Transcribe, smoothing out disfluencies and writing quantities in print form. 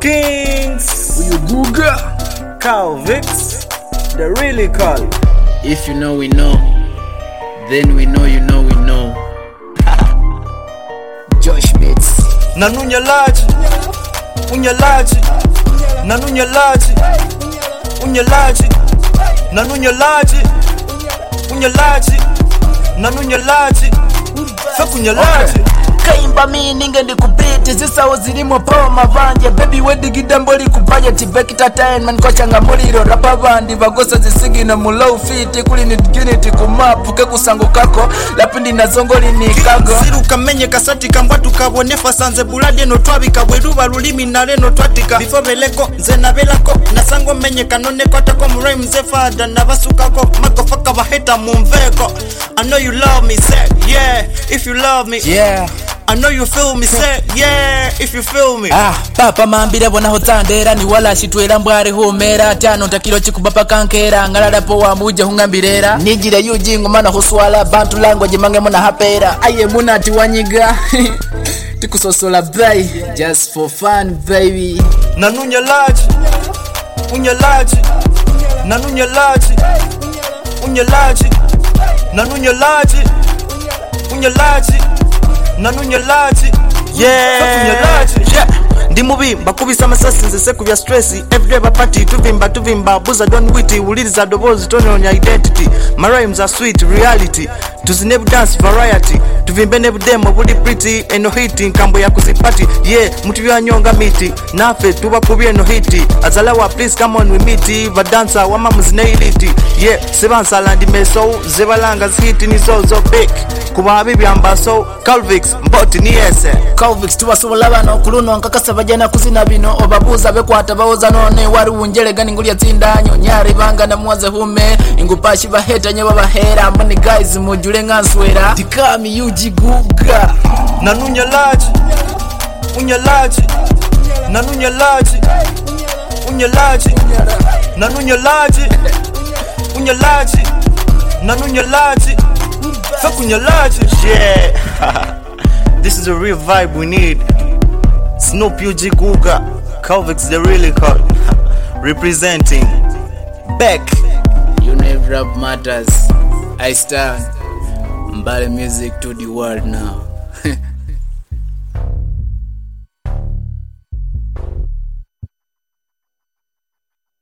Kings, Uyuguga, Calvix, the really call. if you know we know, then we know you know we know. Josh Bates. Nanunya laji, unya laji, nanunya laji, unya laji, nanunya laji, unya laji, nanunya laji, fakunya laji. Kaimba mi ninge ndi kupiti zisawo zilimo po mavanje baby wedigida mboli kupaya tibekita time man kochanga muliro rapa bandi bagosa zisigina mu low fit kuli ni dignity kumapu ke kusango kako lapindi nazongoli ni kago Siruka menye kasati kambatu kabonefa sanze bulade no twabika bweruba lulimi naleno twatika before beleko nze nabelako nasango menye kanone kwatako mu rhyme ze fada nabasukako makofaka baheta mumveko. I know you love me, say yeah if you love me, yeah. I know you feel me, say yeah if you feel me. Papa mambire bona hotandera ni wala shitwera mbware homera tano takiro chikubapa kankera ngalala po wa muje hungambirera nijira yujingo mana hoswala bantu language mange mona hapera aye muna tiwanyiga tikusosola bay just for fun baby. Nanunya laji, unya laji, nanunya laji, unya laji, nanunya laji, unya laji, nanunya laji, yeah, unya laji, yeah. Ndi mubi bakubisa amasasi nze seku bya stress everyday bapati tuvimba buza don't witty uliriza dobozi tononya identity my rhymes are sweet reality tuzinebu dance variety tuvimbe nebu demo buli pretty eno hiti nkambo ya kuzipati yeah mutu byanyonga miti nafe tuba kubye no hiti azalawa please come on we meet va dancer wama muzineiliti yeah sebansa landi meso zebalanga zihiti nizozo big kuba habibi ambaso Calvix mboti ni ese Calvix tubasobola bano kuluno nkakasa bajana kuzina bino obabuza bekwata bawoza none wari unjele gani ngulya tsindanyo nyari banga na muwaze hume ingupashi baheta nye babahera mani guys mujule nganswera tikami yujiguga nanunya laji unya laji nanunya laji unya laji nanunya laji unya laji nanunya laji fakunya laji yeah. This is a real vibe we need. Snoop UG Guga, Calvix the really call. Representing Beck. You know if rap matters I stand Mbale music to the world now.